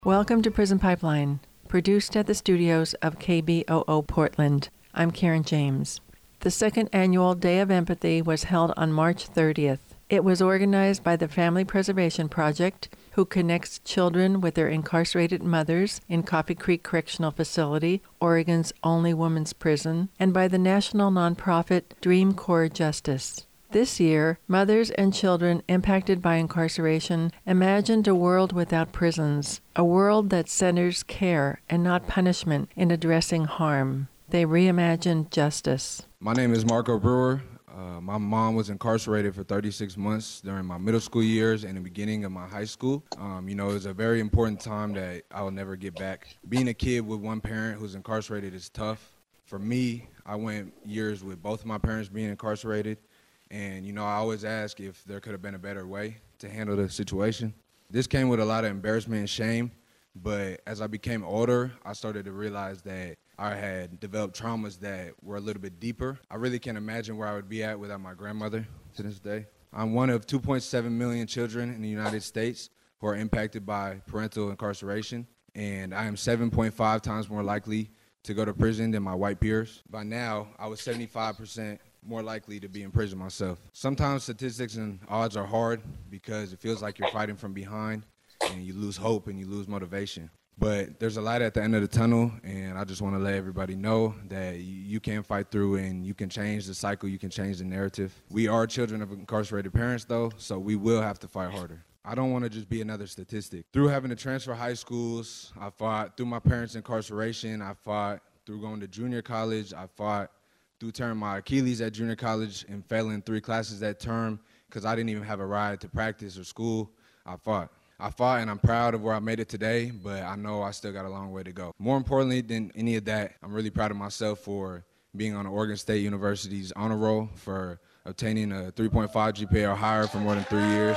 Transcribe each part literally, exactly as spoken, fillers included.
Welcome to Prison Pipeline, produced at the studios of K B O O Portland. I'm Karen James. The second annual Day of Empathy was held on March thirtieth. It was organized by the Family Preservation Project, who connects children with their incarcerated mothers in Coffee Creek Correctional Facility, Oregon's only women's prison, and by the national nonprofit Dream Corps Justice. This year, mothers and children impacted by incarceration imagined a world without prisons, a world that centers care and not punishment in addressing harm. They reimagined justice. My name is Marco Brewer. Uh, my mom was incarcerated for thirty-six months during my middle school years and the beginning of my high school. Um, you know, it was a very important time that I will never get back. Being a kid with one parent who's incarcerated is tough. For me, I went years with both of my parents being incarcerated. And, you know, I always ask if there could have been a better way to handle the situation. This came with a lot of embarrassment and shame, but as I became older, I started to realize that I had developed traumas that were a little bit deeper. I really can't imagine where I would be at without my grandmother to this day. I'm one of two point seven million children in the United States who are impacted by parental incarceration, and I am seven point five times more likely to go to prison than my white peers. By now, I was seventy-five percent more likely to be in prison myself. Sometimes statistics and odds are hard because it feels like you're fighting from behind and you lose hope and you lose motivation. But there's a light at the end of the tunnel, and I just want to let everybody know that you can fight through and you can change the cycle, you can change the narrative. We are children of incarcerated parents though, so we will have to fight harder. I don't want to just be another statistic. Through having to transfer high schools, I fought. Through my parents' incarceration, I fought. Through going to junior college, I fought. Through tearing my Achilles at junior college and failing three classes that term because I didn't even have a ride to practice or school, I fought. I fought, and I'm proud of where I made it today, but I know I still got a long way to go. More importantly than any of that, I'm really proud of myself for being on Oregon State University's honor roll, for obtaining a three point five G P A or higher for more than three years.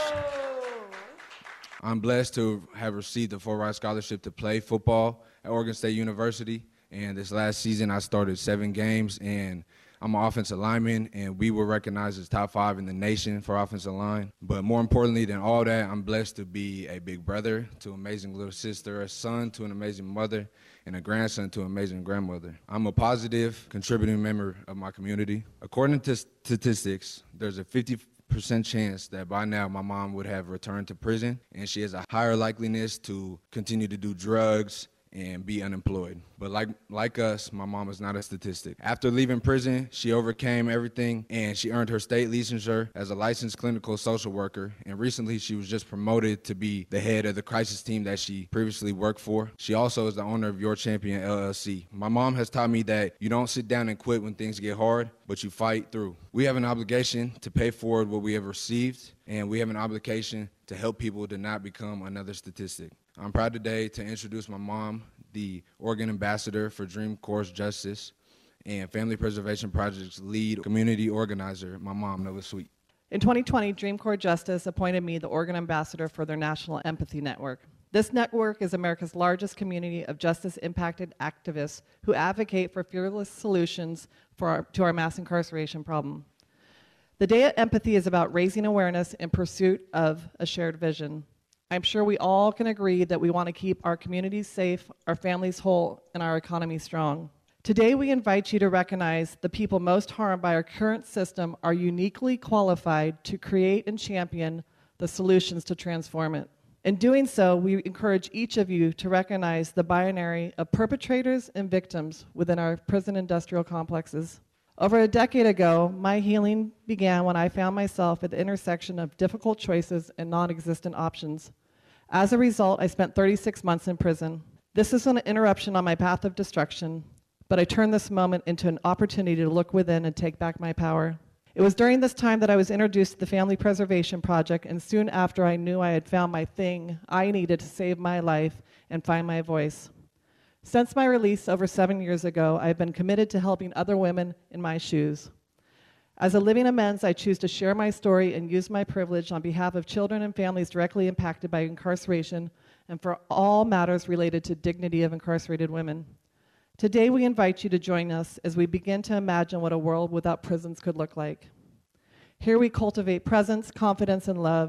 I'm blessed to have received a full-ride scholarship to play football at Oregon State University. And this last season, I started seven games, and I'm an offensive lineman, and we were recognized as top five in the nation for offensive line. But more importantly than all that, I'm blessed to be a big brother to an amazing little sister, a son to an amazing mother, and a grandson to an amazing grandmother. I'm a positive, contributing member of my community. According to statistics, there's a fifty percent chance that by now my mom would have returned to prison, and she has a higher likeliness to continue to do drugs and be unemployed. But like like us, my mom is not a statistic. After leaving prison, she overcame everything and she earned her state licensure as a licensed clinical social worker. And recently she was just promoted to be the head of the crisis team that she previously worked for. She also is the owner of Your Champion L L C. My mom has taught me that you don't sit down and quit when things get hard, but you fight through. We have an obligation to pay forward what we have received, and we have an obligation to help people to not become another statistic. I'm proud today to introduce my mom, the Oregon Ambassador for Dream Corps Justice and Family Preservation Project's lead community organizer, my mom, Nova Sweet. In twenty twenty, Dream Corps Justice appointed me the Oregon Ambassador for their National Empathy Network. This network is America's largest community of justice-impacted activists who advocate for fearless solutions for our, to our mass incarceration problem. The Day of Empathy is about raising awareness in pursuit of a shared vision. I'm sure we all can agree that we want to keep our communities safe, our families whole, and our economy strong. Today, we invite you to recognize the people most harmed by our current system are uniquely qualified to create and champion the solutions to transform it. In doing so, we encourage each of you to recognize the binary of perpetrators and victims within our prison industrial complexes. Over a decade ago, my healing began when I found myself at the intersection of difficult choices and non-existent options. As a result, I spent thirty-six months in prison. This is an interruption on my path of destruction, but I turned this moment into an opportunity to look within and take back my power. It was during this time that I was introduced to the Family Preservation Project, and soon after I knew I had found my thing I needed to save my life and find my voice. Since my release over seven years ago, I have been committed to helping other women in my shoes. As a living amends, I choose to share my story and use my privilege on behalf of children and families directly impacted by incarceration and for all matters related to dignity of incarcerated women. Today, we invite you to join us as we begin to imagine what a world without prisons could look like. Here we cultivate presence, confidence, and love.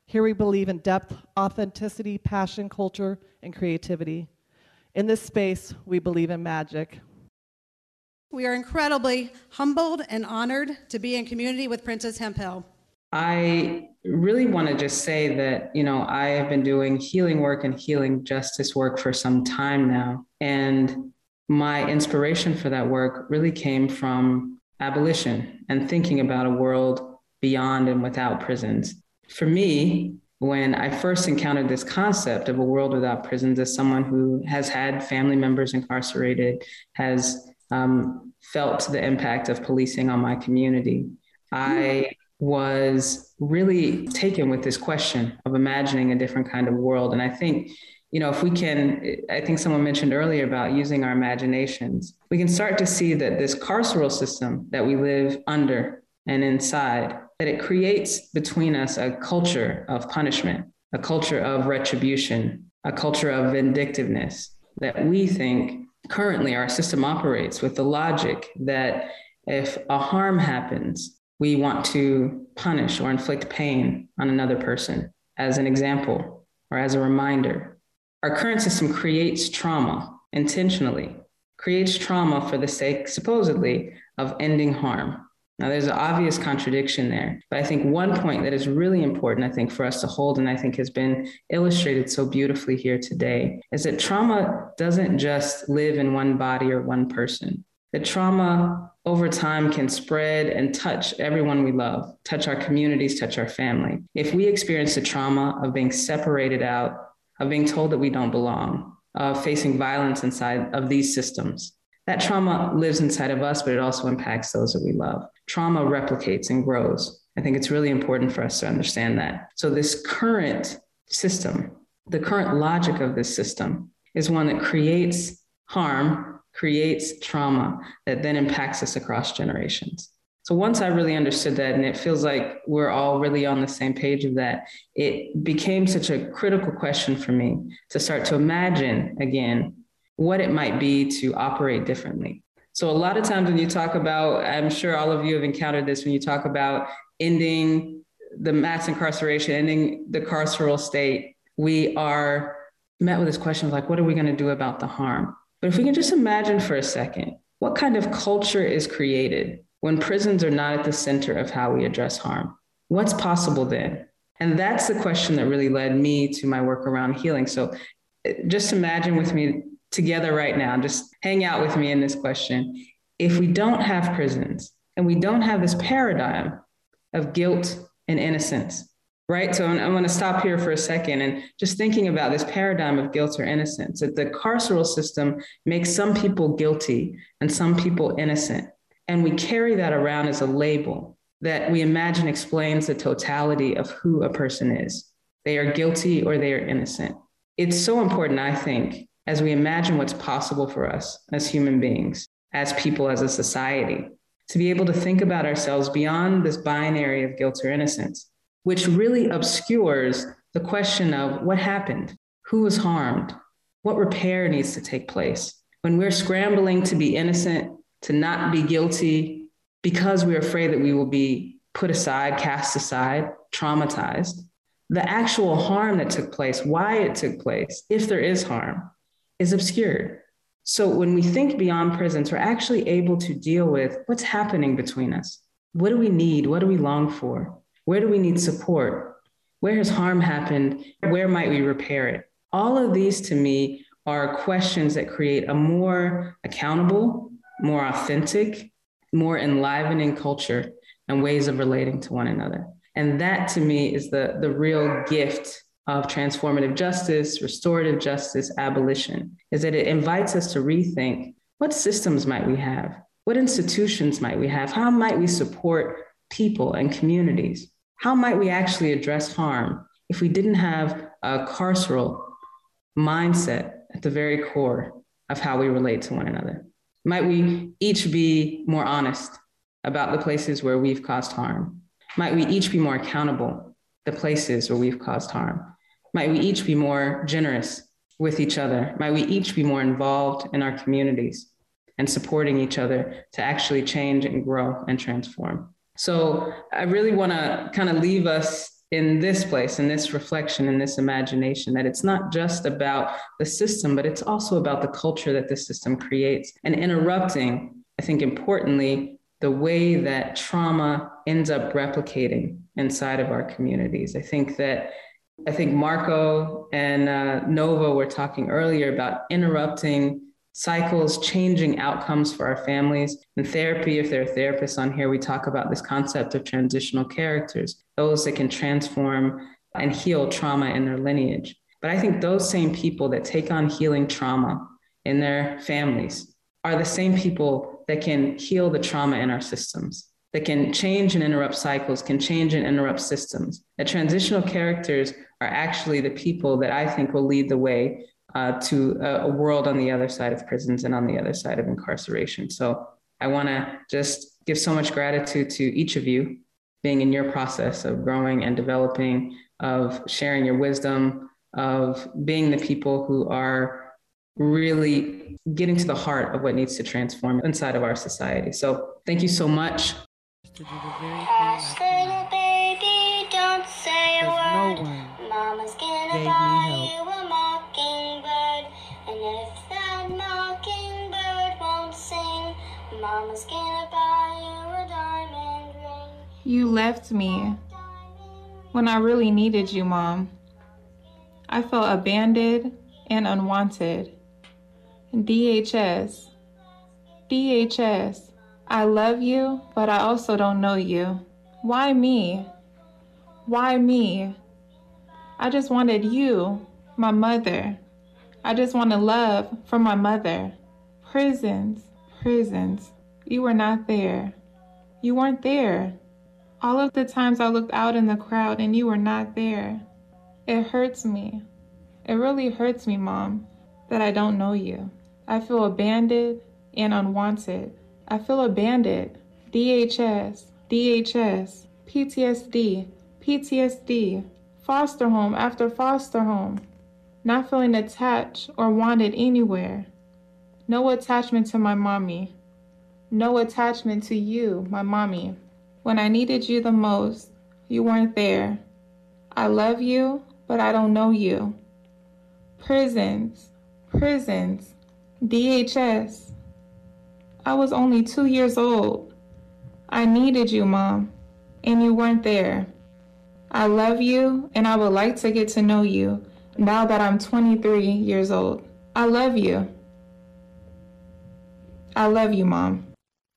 Here we believe in depth, authenticity, passion, culture, and creativity. In this space, we believe in magic. We are incredibly humbled and honored to be in community with Princess Hemphill. I really want to just say that, you know, I have been doing healing work and healing justice work for some time now. And my inspiration for that work really came from abolition and thinking about a world beyond and without prisons. For me, when I first encountered this concept of a world without prisons, as someone who has had family members incarcerated, has um, felt the impact of policing on my community, I was really taken with this question of imagining a different kind of world. And I think, you know, if we can, I think someone mentioned earlier about using our imaginations, we can start to see that this carceral system that we live under and inside, that it creates between us a culture of punishment, a culture of retribution, a culture of vindictiveness, that we think currently our system operates with the logic that if a harm happens, we want to punish or inflict pain on another person as an example or as a reminder. Our current system creates trauma intentionally, creates trauma for the sake, supposedly, of ending harm. Now, there's an obvious contradiction there, but I think one point that is really important, I think, for us to hold, and I think has been illustrated so beautifully here today, is that trauma doesn't just live in one body or one person. That trauma over time can spread and touch everyone we love, touch our communities, touch our family. If we experience the trauma of being separated out, of being told that we don't belong, of facing violence inside of these systems, that trauma lives inside of us, but it also impacts those that we love. Trauma replicates and grows. I think it's really important for us to understand that. So this current system, the current logic of this system is one that creates harm, creates trauma that then impacts us across generations. So once I really understood that, and it feels like we're all really on the same page of that, it became such a critical question for me to start to imagine again what it might be to operate differently. So a lot of times when you talk about, I'm sure all of you have encountered this, when you talk about ending the mass incarceration, ending the carceral state, we are met with this question of like, what are we going to do about the harm? But if we can just imagine for a second, what kind of culture is created when prisons are not at the center of how we address harm? What's possible then? And that's the question that really led me to my work around healing. So just imagine with me together right now, just hang out with me in this question. If we don't have prisons and we don't have this paradigm of guilt and innocence, right? So I'm going to stop here for a second and just thinking about this paradigm of guilt or innocence, that the carceral system makes some people guilty and some people innocent. And we carry that around as a label that we imagine explains the totality of who a person is. They are guilty or they are innocent. It's so important, I think, as we imagine what's possible for us as human beings, as people, as a society, to be able to think about ourselves beyond this binary of guilt or innocence, which really obscures the question of what happened, who was harmed, what repair needs to take place. When we're scrambling to be innocent, to not be guilty, because we're afraid that we will be put aside, cast aside, traumatized, the actual harm that took place, why it took place, if there is harm, is obscured. So when we think beyond prisons, we're actually able to deal with what's happening between us. What do we need? What do we long for? Where do we need support? Where has harm happened? Where might we repair it? All of these, to me, are questions that create a more accountable, more authentic, more enlivening culture and ways of relating to one another. And that, to me, is the, the real gift of transformative justice, restorative justice, abolition, is that it invites us to rethink what systems might we have? What institutions might we have? How might we support people and communities? How might we actually address harm if we didn't have a carceral mindset at the very core of how we relate to one another? Might we each be more honest about the places where we've caused harm? Might we each be more accountable the places where we've caused harm? Might we each be more generous with each other? Might we each be more involved in our communities and supporting each other to actually change and grow and transform? So I really want to kind of leave us in this place, in this reflection, in this imagination, that it's not just about the system, but it's also about the culture that the system creates, and interrupting, I think importantly, the way that trauma ends up replicating inside of our communities. I think that I think Marco and uh, Nova were talking earlier about interrupting cycles, changing outcomes for our families. In therapy, if there are therapists on here, we talk about this concept of transitional characters, those that can transform and heal trauma in their lineage. But I think those same people that take on healing trauma in their families are the same people that can heal the trauma in our systems, that can change and interrupt cycles, can change and interrupt systems. That transitional characters are actually the people that I think will lead the way Uh, to a, a world on the other side of prisons and on the other side of incarceration. So I want to just give so much gratitude to each of you being in your process of growing and developing, of sharing your wisdom, of being the people who are really getting to the heart of what needs to transform inside of our society. So thank you so much. Hush, little baby, don't say a word. Mama's gonna buy you a mockingbird. And if that mockingbird won't sing, Mama's gonna buy you a diamond ring. You left me when I really needed you, Mom. I felt abandoned and unwanted. D H S. D H S. I love you, but I also don't know you. Why me? Why me? I just wanted you, my mother. I just wanted love from my mother. Prisons, prisons. You were not there. You weren't there. All of the times I looked out in the crowd and you were not there. It hurts me. It really hurts me, Mom, that I don't know you. I feel abandoned and unwanted. I feel abandoned. D H S, D H S, P T S D, P T S D, foster home after foster home. Not feeling attached or wanted anywhere. No attachment to my mommy. No attachment to you, my mommy. When I needed you the most, you weren't there. I love you, but I don't know you. Prisons, prisons, D H S. I was only two years old. I needed you, Mom, and you weren't there. I love you, and I would like to get to know you now that I'm twenty-three years old. I love you. I love you, Mom.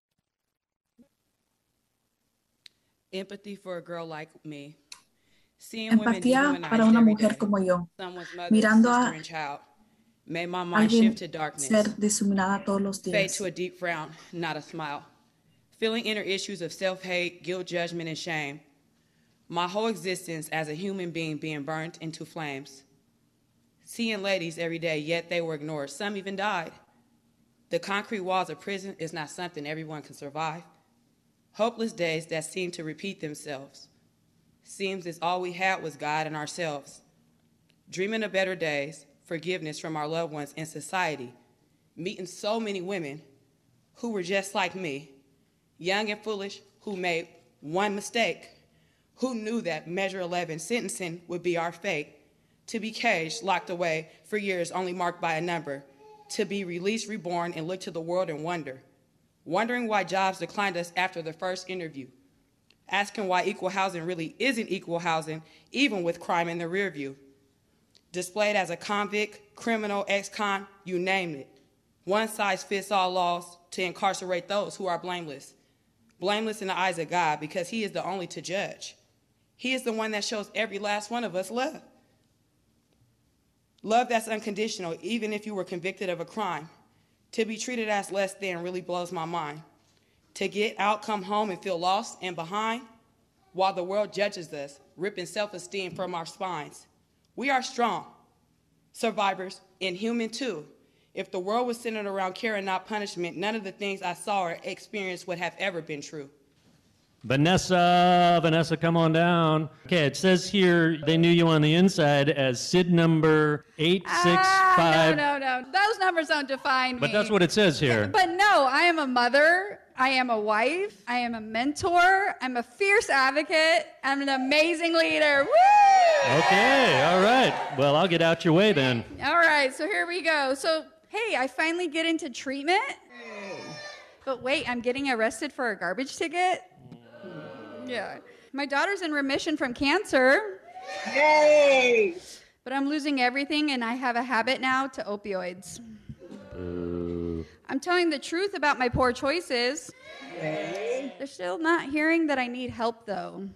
Empathy for a girl like me. Seeing women Empatía para una mujer como yo, mirando a alguien ser discriminada todos los días. Fade to a deep frown, not a smile. Feeling inner issues of self-hate, guilt, judgment, and shame. My whole existence as a human being being burnt into flames. Seeing ladies every day, yet they were ignored. Some even died. The concrete walls of prison is not something everyone can survive. Hopeless days that seem to repeat themselves. Seems as all we had was God and ourselves. Dreaming of better days, forgiveness from our loved ones in society. Meeting so many women who were just like me, young and foolish, who made one mistake, who knew that Measure eleven sentencing would be our fate, to be caged, locked away for years only marked by a number, to be released, reborn, and look to the world and wonder, wondering why jobs declined us after the first interview, asking why equal housing really isn't equal housing, even with crime in the rear view, displayed as a convict, criminal, ex-con, you name it. One-size-fits-all laws to incarcerate those who are blameless. Blameless in the eyes of God because he is the only to judge. He is the one that shows every last one of us love. Love that's unconditional, even if you were convicted of a crime. To be treated as less than really blows my mind. To get out, come home, and feel lost and behind while the world judges us, ripping self-esteem from our spines. We are strong, survivors, and human too. If the world was centered around care and not punishment, none of the things I saw or experienced would have ever been true. Vanessa, Vanessa, come on down. Okay, it says here they knew you on the inside as Sid number eight six five. Ah, no, no, no. Those numbers don't define me. But that's what it says here. But no, I am a mother. I am a wife. I am a mentor. I'm a fierce advocate. I'm an amazing leader. Woo! Okay, all right. Well, I'll get out your way then. All right, so here we go. So, hey, I finally get into treatment. But wait, I'm getting arrested for a garbage ticket? Yeah. My daughter's in remission from cancer. Yay! But I'm losing everything, and I have a habit now to opioids. Ooh. I'm telling the truth about my poor choices. Yay. They're still not hearing that I need help, though.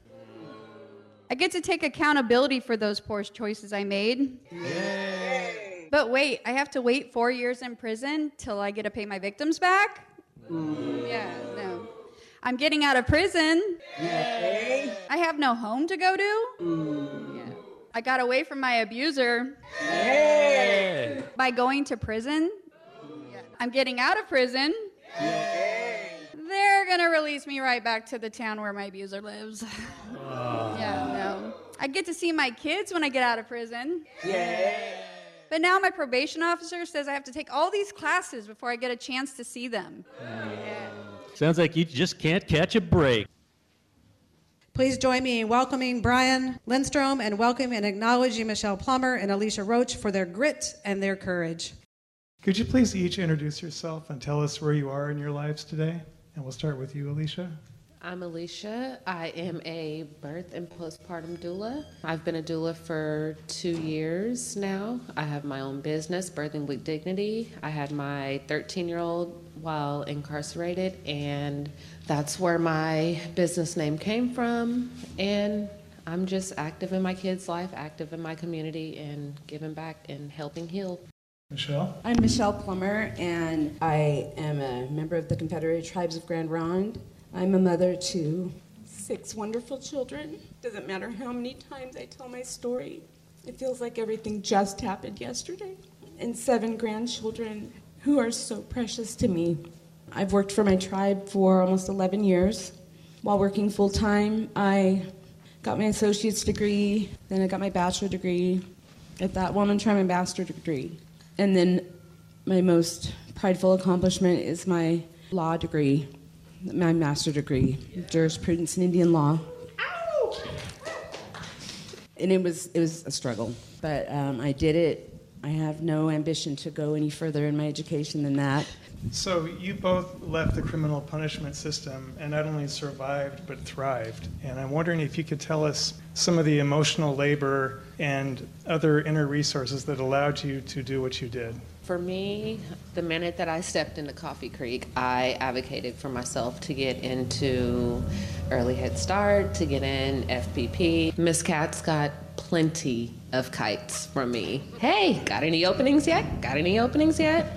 I get to take accountability for those poor choices I made. Yay. But wait, I have to wait four years in prison till I get to pay my victims back? Mm. Yeah, no. I'm getting out of prison. Yay. I have no home to go to. Mm. Yeah. I got away from my abuser. Yay. By going to prison. Yeah. I'm getting out of prison. Yay. They're going to release me right back to the town where my abuser lives. Oh. Yeah, no. I get to see my kids when I get out of prison. Yay. But now my probation officer says I have to take all these classes before I get a chance to see them. Mm. Yeah. Sounds like you just can't catch a break. Please join me in welcoming Brian Lindstrom and welcoming and acknowledging Michelle Plummer and Alicia Roach for their grit and their courage. Could you please each introduce yourself and tell us where you are in your lives today? And we'll start with you, Alicia. I'm Alicia. I am a birth and postpartum doula. I've been a doula for two years now. I have my own business, Birthing with Dignity. I had my thirteen-year-old while incarcerated, and that's where my business name came from. And I'm just active in my kids' life, active in my community, and giving back and helping heal. Michelle? I'm Michelle Plummer, and I am a member of the Confederated Tribes of Grand Ronde. I'm a mother to six wonderful children. Doesn't matter how many times I tell my story, it feels like everything just happened yesterday. And seven grandchildren who are so precious to me. I've worked for my tribe for almost eleven years. While working full-time, I got my associate's degree, then I got my bachelor degree at that Woman Tribe Ambassador degree. And then my most prideful accomplishment is my law degree, my master's degree, jurisprudence in Indian law. Ow! And it was it was a struggle, but um, I did it. I have no ambition to go any further in my education than that. So you both left the criminal punishment system and not only survived but thrived. And I'm wondering if you could tell us some of the emotional labor and other inner resources that allowed you to do what you did. For me, the minute that I stepped into Coffee Creek, I advocated for myself to get into Early Head Start, to get in F P P. Miss Katz got plenty of kites from me. Hey, got any openings yet? Got any openings yet?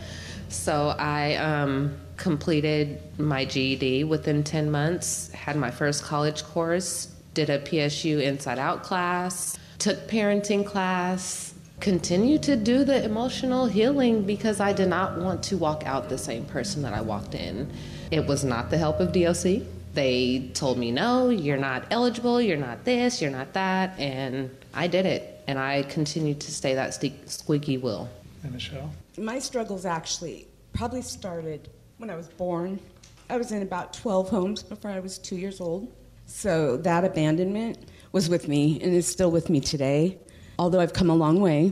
So I um, completed my G E D within ten months, had my first college course, did a P S U Inside Out class, took parenting class, continued to do the emotional healing because I did not want to walk out the same person that I walked in. It was not the help of D O C. They told me, no, you're not eligible, you're not this, you're not that, and I did it. And I continued to stay that squeaky wheel. And Michelle? My struggles actually probably started when I was born. I was in about twelve homes before I was two years old. So that abandonment was with me and is still with me today, although I've come a long way.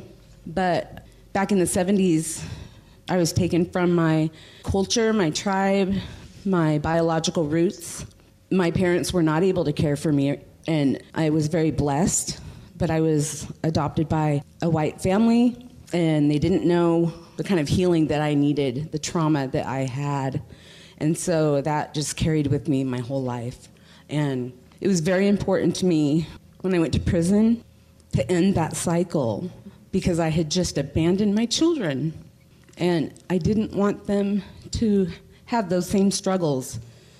But back in the seventies, I was taken from my culture, my tribe, my biological roots. My parents were not able to care for me, and I was very blessed, but I was adopted by a white family, and they didn't know the kind of healing that I needed, the trauma that I had. And so that just carried with me my whole life. And it was very important to me when I went to prison to end that cycle because I had just abandoned my children. And I didn't want them to have those same struggles.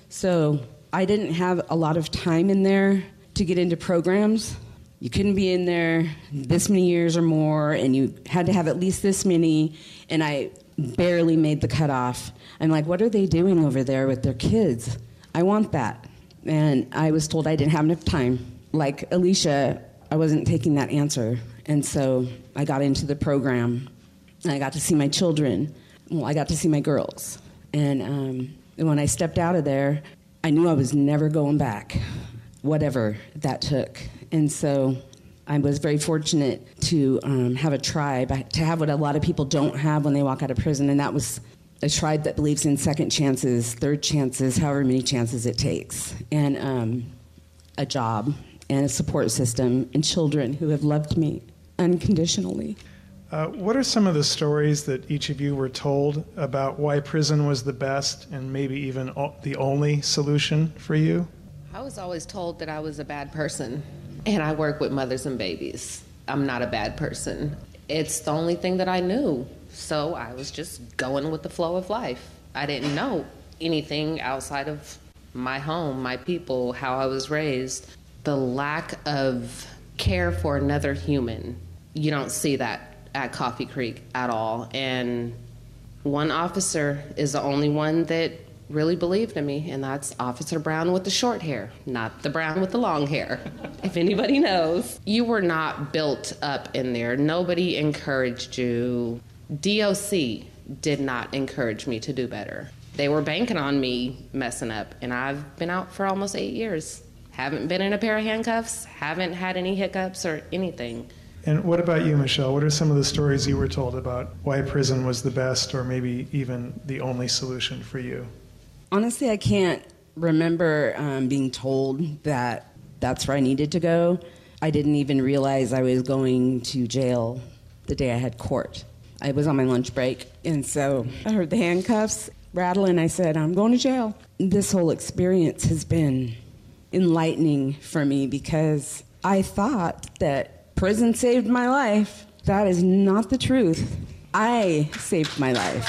So I didn't have a lot of time in there to get into programs. You couldn't be in there this many years or more, and you had to have at least this many, and I barely made the cutoff. I'm like, what are they doing over there with their kids? I want that. And I was told I didn't have enough time. Like Alicia, I wasn't taking that answer. And so I got into the program, and I got to see my children. Well, I got to see my girls. And um, And when I stepped out of there, I knew I was never going back, whatever that took. And so I was very fortunate to um, have a tribe, to have what a lot of people don't have when they walk out of prison, and that was a tribe that believes in second chances, third chances, however many chances it takes, and um, a job and a support system and children who have loved me unconditionally. Uh, what are some of the stories that each of you were told about why prison was the best and maybe even o- the only solution for you? I was always told that I was a bad person, and I work with mothers and babies. I'm not a bad person. It's the only thing that I knew. So I was just going with the flow of life. I didn't know anything outside of my home, my people, how I was raised. The lack of care for another human, you don't see that at Coffee Creek at all. And one officer is the only one that really believed in me, and that's Officer Brown with the short hair, not the Brown with the long hair. If anybody knows, you were not built up in there. Nobody encouraged you. D O C did not encourage me to do better. They were banking on me messing up, and I've been out for almost eight years. Haven't been in a pair of handcuffs, haven't had any hiccups or anything. And what about you, Michelle? What are some of the stories you were told about why prison was the best or maybe even the only solution for you? Honestly, I can't remember um, being told that that's where I needed to go. I didn't even realize I was going to jail the day I had court. I was on my lunch break, and so I heard the handcuffs rattle, and I said, I'm going to jail. This whole experience has been enlightening for me because I thought that prison saved my life. That is not the truth. I saved my life.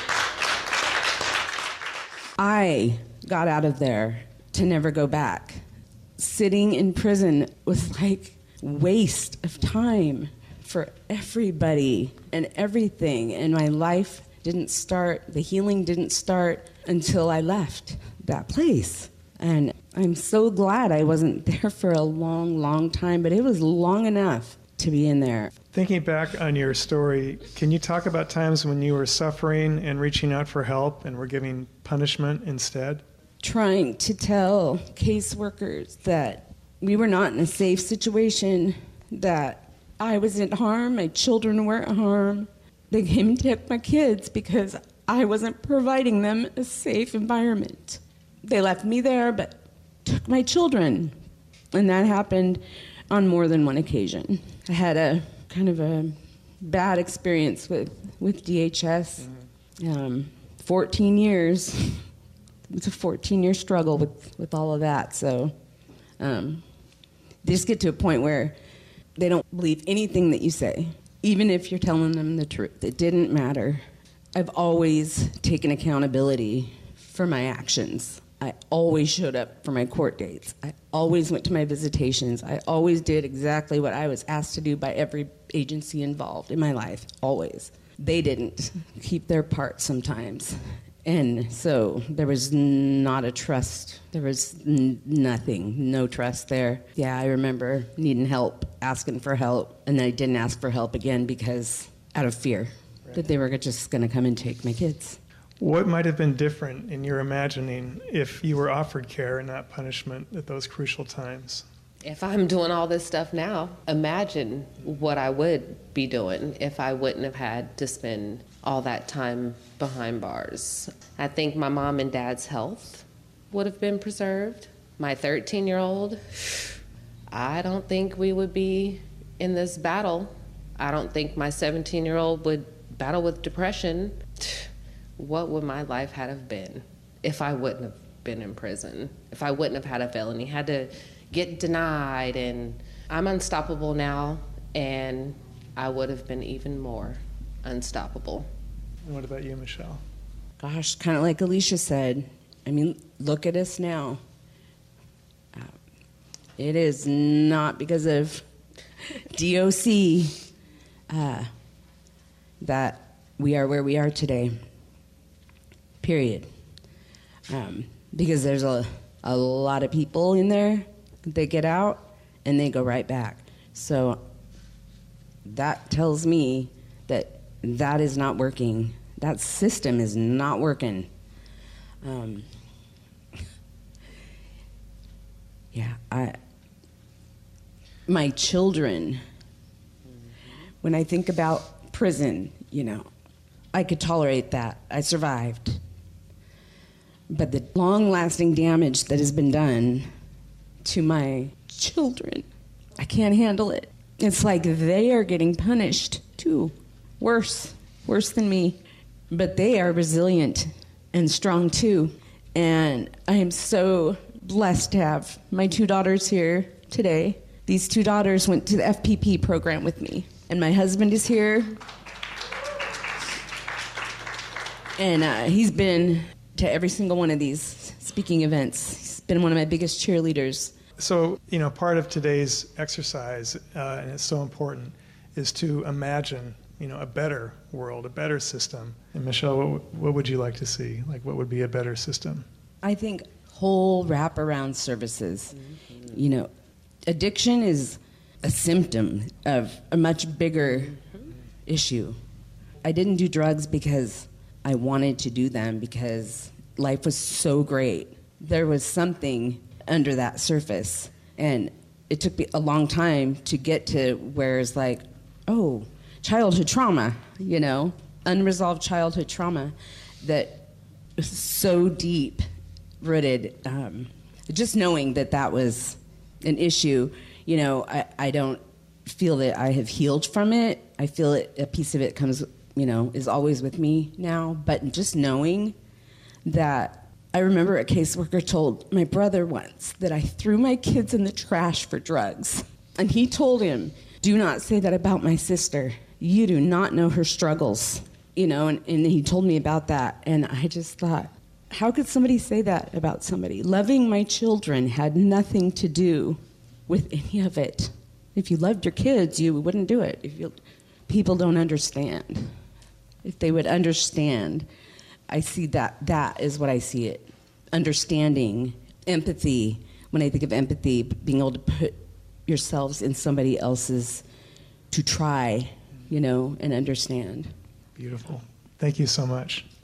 I got out of there to never go back. Sitting in prison was like waste of time for everybody and everything. And my life didn't start, the healing didn't start until I left that place. And I'm so glad I wasn't there for a long, long time, but it was long enough to be in there. Thinking back on your story, can you talk about times when you were suffering and reaching out for help and were giving punishment instead? Trying to tell caseworkers that we were not in a safe situation, that I was in harm, my children were in harm. They came and took my kids because I wasn't providing them a safe environment. They left me there, but took my children. And that happened on more than one occasion. I had a kind of a bad experience with, with D H S. Mm-hmm. Um, fourteen years. It's a fourteen-year struggle with, with all of that. So um, they just get to a point where they don't believe anything that you say, even if you're telling them the truth. It didn't matter. I've always taken accountability for my actions. I always showed up for my court dates. I always went to my visitations. I always did exactly what I was asked to do by every agency involved in my life, always. They didn't keep their part sometimes. And so there was not a trust. There was n- nothing, no trust there. Yeah, I remember needing help, asking for help, and then I didn't ask for help again because out of fear right. that they were just going to come and take my kids. What might have been different in your imagining if you were offered care and not punishment at those crucial times? If I'm doing all this stuff now, imagine what I would be doing if I wouldn't have had to spend all that time behind bars. I think my mom and dad's health would have been preserved. My thirteen-year-old, I don't think we would be in this battle. I don't think my seventeen-year-old would battle with depression. What would my life have been if I wouldn't have been in prison? If I wouldn't have had a felony, had to get denied, and I'm unstoppable now, and I would have been even more unstoppable. And what about you, Michelle? Gosh, kind of like Alicia said, I mean, look at us now. Uh, it is not because of D O C uh, that we are where we are today, period. Um, because there's a, a lot of people in there. They get out and they go right back. So that tells me that that is not working. That system is not working. Um, yeah, I, my children, when I think about prison, you know, I could tolerate that. I survived. But the long-lasting damage that has been done to my children, I can't handle it. It's like they are getting punished, too. Worse. Worse than me. But they are resilient and strong, too. And I am so blessed to have my two daughters here today. These two daughters went to the F P P program with me. And my husband is here. And uh, he's been to every single one of these speaking events. He's been one of my biggest cheerleaders. So, you know, part of today's exercise, uh, and it's so important, is to imagine, you know, a better world, a better system. And Michelle, what, what would you like to see? Like, what would be a better system? I think whole wraparound services. Mm-hmm. You know, addiction is a symptom of a much bigger mm-hmm. issue. I didn't do drugs because I wanted to do them, because life was so great. There was something under that surface, and it took me a long time to get to where it's like, oh, childhood trauma, you know, unresolved childhood trauma that was so deep rooted. Um, just knowing that that was an issue, you know, I, I don't feel that I have healed from it. I feel it, a piece of it comes, you know, is always with me now. But just knowing that, I remember a caseworker told my brother once that I threw my kids in the trash for drugs. And he told him, do not say that about my sister. You do not know her struggles. You know, and, and he told me about that. And I just thought, how could somebody say that about somebody? Loving my children had nothing to do with any of it. If you loved your kids, you wouldn't do it. If you, people don't understand. If they would understand, I see that, that is what I see it. Understanding, empathy. When I think of empathy, being able to put yourselves in somebody else's, to try, you know, and understand. Beautiful. Thank you so much.